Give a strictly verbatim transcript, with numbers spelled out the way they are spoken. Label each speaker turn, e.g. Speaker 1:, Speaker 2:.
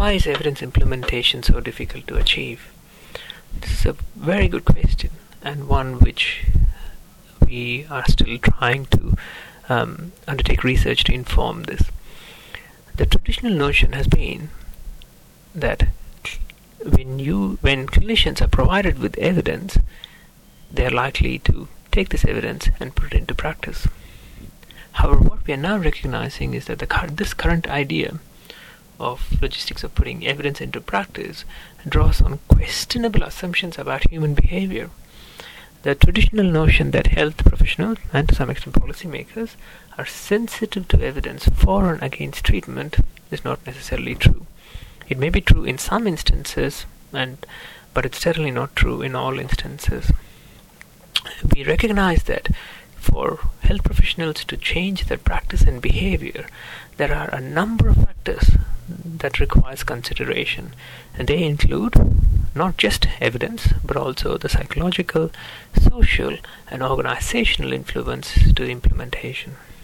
Speaker 1: why is evidence implementation so difficult to achieve? This is a very good question, and one which we are still trying to um, undertake research to inform this. The traditional notion has been that when you when clinicians are provided with evidence, they are likely to take this evidence and put it into practice. However, what we are now recognizing is that the this current idea of logistics of putting evidence into practice draws on questionable assumptions about human behavior. The traditional notion that health professionals, and to some extent policymakers, are sensitive to evidence for and against treatment is not necessarily true. It may be true in some instances, and but it's certainly not true in all instances. We recognize that for health professionals to change their practice and behavior, there are a number of factors that requires consideration, and they include not just evidence, but also the psychological, social, and organizational influence to implementation.